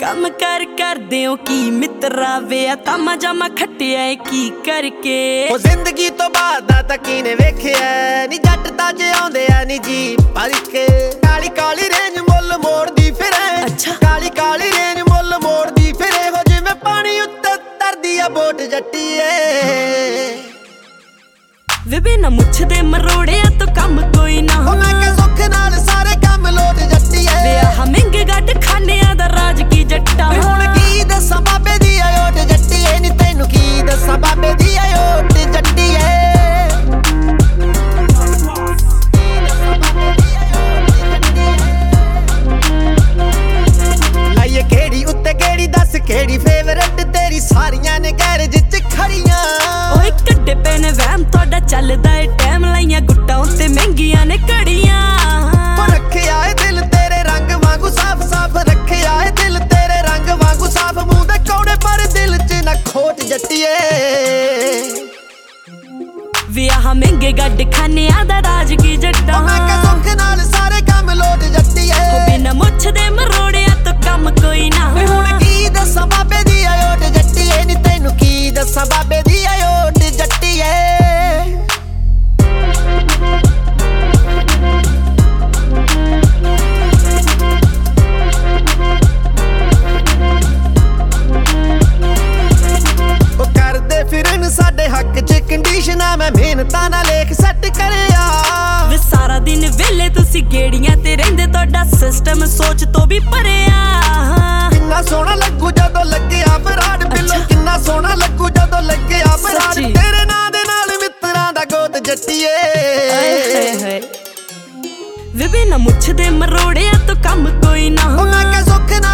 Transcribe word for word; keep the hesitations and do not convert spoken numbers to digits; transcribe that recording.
ਕੰਮ ਕਰ ਕਰਦੇ ਹੋ ਕੀ ਮਿੱਤਰਾ ਵੇ ਆ ਤਾਮਾ ਜਾਮਾ ਖੱਟਿਆ ਏ ਕੀ ਕਰਕੇ ਉਹ ਜ਼ਿੰਦਗੀ ਤੋਂ ਬਾਅਦ ਦਾ ਤਾਂ ਕਿਨੇ ਵੇਖਿਆ ਨੀ ਜੱਟ ਤਾਂ ਜਿਉਂਦੇ ਆ ਨੀ ਜੀ ਭਰ ਕੇ ਕਾਲੀ ਕਾਲੀ ਰੇਂਜ ਮੁੱਲ ਮੋੜਦੀ ਫਿਰੇ ਅੱਛਾ ਕਾਲੀ ਕਾਲੀ ਰੇਂਜ ਮੁੱਲ ਮੋੜਦੀ ਫਿਰੇ ਹੋ ਜਿਵੇਂ ਪਾਣੀ ਉੱਤੇ ਤਰਦੀ ਆ ਬੋਟ ਜੱਟੀਏ ਵੇ ਬਿਨਾ ਮੁੱਛ ਦੇ ਮਰੋੜਿਆ ਤੋਂ ਕੰਮ ਕੋਈ ਨਾ ਉਹ ਮੈਂ ਕਿ ਸੁੱਖ ਨਾਲ ਸਾਰੇ ਕੰਮ ਲੋਟ ਜੱਟੀਏ ਵੇ ਆਹ ਮਹਿੰਗੇ ਗੱਡ ਖਾਨਿਆਂ ਦਾ ਰਾਜ ਕੀ ਜੱਟਾ ਵੇ ਹੁਣ ਕੀ ਦੱਸਾਂ ਬਾਬੇ ਦੀ ਆਇਓਟ ਜੱਟੀਏ ਨੀ ਤੈਨੂੰ ਕੀ ਦੱਸਾਂ ਬਾਬੇ ਦੀ ਆਇਓਟ ਜੱਟੀਏ ਲਾਈਏ ਕਿਹੜੀ ਉੱਤੇ ਕਿਹੜੀ ਦੱਸ ਕਿਹੜੀ ਫੇਵਰਟ ਤੇਰੀ ਸਾਰੀਆਂ ਨੇ ਗੈਰੇਜ ਚ ਖੜੀਆਂ ਓਏ ਕੱਡੇ ਪੈ ਨੇ ਵਹਿਮ ਤੁਹਾਡਾ ਚੱਲਦਾ ਏ ਟਾਈਮ ਲਾਈਆਂ ਗੁੱਟਾਂ ਉੱਤੇ ਮਹਿੰਗੀਆਂ ਨੇ ਘੜੀਆਂ ਉਹ ਰੱਖਿਆ ਏ ਦਿਲ ਤੇਰੇ ਰੰਗ ਵਾਂਗੂ ਸਾਫ਼ ਸਾਫ਼ ਰੱਖਿਆ ਏ ਦਿਲ ਤੇਰੇ ਰੰਗ ਵਾਂਗੂ ਸਾਫ਼ ਮੂੰਹ ਦੇ ਕੌੜੇ ਪਰ ਦਿਲ ਚ ਨਾ ਖੋਟ ਜੱਟੀਏ ਵੇ ਆਹ ਮਹਿੰਗੇ ਗੱਡ ਖਾਨਿਆਂ ਦਾ ਰਾਜ ਕੀ ਜੱਟਾ ਉਹ ਮੈਂ ਕਿ ਸੁੱਖ ਨਾਲ ਸਾਰੇ ਕੰਮ ਲੋਟ ਜੱਟੀਏ ਹੋ ਬਿਨਾ ਮੁੱਛ ਦੇ ਮਰੋੜਿਆ ਤੋਂ ਕੰਮ ਕੋਈ ਨਾ ਵੇ ਹੁਣ ਕੀ ਦੱਸਾਂ ਬਾਬੇ ਦੀ ਆਇਓਟ ਜੱਟੀਏ ਨੀ ਤੈਨੂੰ ਕੀ ਦੱਸਾਂ ਬਾਬੇ ਦੀ ਆਇਓਟ ਜੱਟੀਏ ਫਿਰਨ ਸਾਡੇ ਹੱਕ ਚ ਕੰਡੀਸ਼ਨਾਂ ਮੈਂ ਮਿਹਨਤਾਂ ਨਾਲ ਲੇਖ ਸੈੱਟ ਕਰਿਆ ਵੇ ਸਾਰਾ ਦਿਨ ਵੇਲੇ ਤੁਸੀਂ ਗੇੜੀਆਂ ਤੇ ਰਹਿੰਦੇ ਤੁਹਾਡਾ ਸਿਸਟਮ ਸੋਚ ਤੋਂ ਵੀ ਪਰਿਆ ਕਿੰਨਾ ਸੋਹਣਾ ਲੱਗੂ ਜਦੋਂ ਲੱਗਿਆ ਬਰਾੜ ਬਿੱਲੋ ਕਿੰਨਾ ਸੋਹਣਾ ਲੱਗੂ ਜਦੋਂ ਲੱਗਿਆ ਬਰਾੜ ਤੇਰੇ ਨਾਂ ਦੇ ਨਾਲ ਮਿੱਤਰਾਂ ਦਾ ਗੋਤ ਜੱਟੀਏ ਵੇ ਬਿਨਾ ਮੁੱਛ ਦੇ ਮਰੋੜਿਆ ਤੋਂ ਕੰਮ ਕੋਈ ਨਾ ਉਹ ਮੈਂ ਕਿ ਸੁੱਖ